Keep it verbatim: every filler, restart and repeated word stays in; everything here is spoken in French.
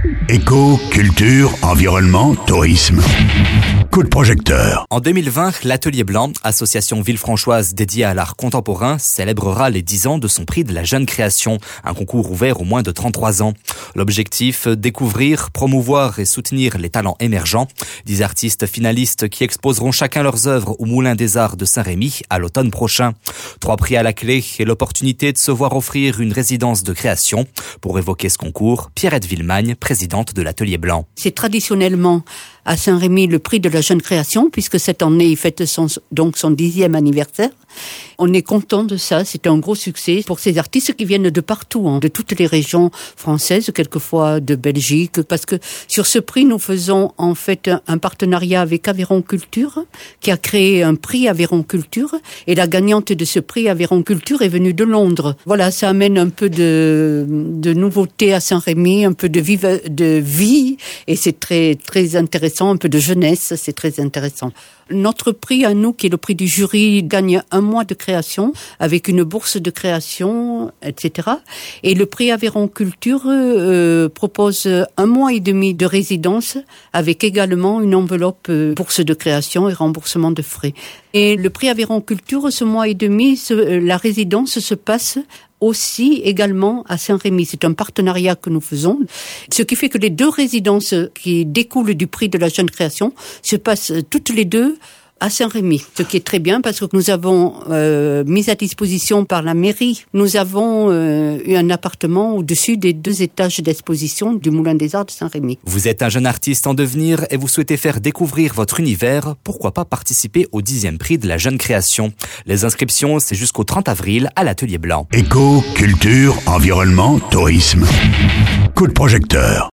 Éco, culture, environnement, tourisme. Coup de projecteur. En deux mille vingt, l'Atelier Blanc, association villefranchoise dédiée à l'art contemporain, célébrera les dix ans de son prix de la jeune création, un concours ouvert aux moins de trente-trois ans. L'objectif, découvrir, promouvoir et soutenir les talents émergents. Dix artistes finalistes qui exposeront chacun leurs œuvres au Moulin des Arts de Saint-Rémy à l'automne prochain. Trois prix à la clé et l'opportunité de se voir offrir une résidence de création. Pour évoquer ce concours, Pierrette Villemagne, présidente de l'Atelier Blanc. C'est traditionnellement à Saint-Rémy le prix de la jeune création, puisque cette année il fête son, donc son dixième anniversaire. On est content de ça, c'est un gros succès pour ces artistes qui viennent de partout, hein, de toutes les régions françaises, quelquefois de Belgique, parce que sur ce prix nous faisons en fait un, un partenariat avec Aveyron Culture, qui a créé un prix Aveyron Culture, et la gagnante de ce prix Aveyron Culture est venue de Londres. Voilà, ça amène un peu de, de nouveauté à Saint-Rémy, un peu de, vive, de vie, et c'est très très intéressant, un peu de jeunesse, c'est très intéressant. Notre prix à nous, qui est le prix du jury, gagne un mois de création avec une bourse de création, et cetera. Et le prix Aveyron Culture euh, propose un mois et demi de résidence avec également une enveloppe euh, bourse de création et remboursement de frais. Et le prix Aveyron Culture, ce mois et demi, ce, euh, la résidence se passe aussi également à Saint-Rémy. C'est un partenariat que nous faisons, ce qui fait que les deux résidences qui découlent du prix de la jeune création se passent toutes les deux à Saint-Rémy, ce qui est très bien parce que nous avons euh, mis à disposition par la mairie, nous avons euh, eu un appartement au-dessus des deux étages d'exposition du Moulin des Arts de Saint-Rémy. Vous êtes un jeune artiste en devenir et vous souhaitez faire découvrir votre univers, pourquoi pas participer au dixième prix de la jeune création. Les inscriptions, c'est jusqu'au trente avril à l'Atelier Blanc. Éco, culture, environnement, tourisme. Coup de projecteur.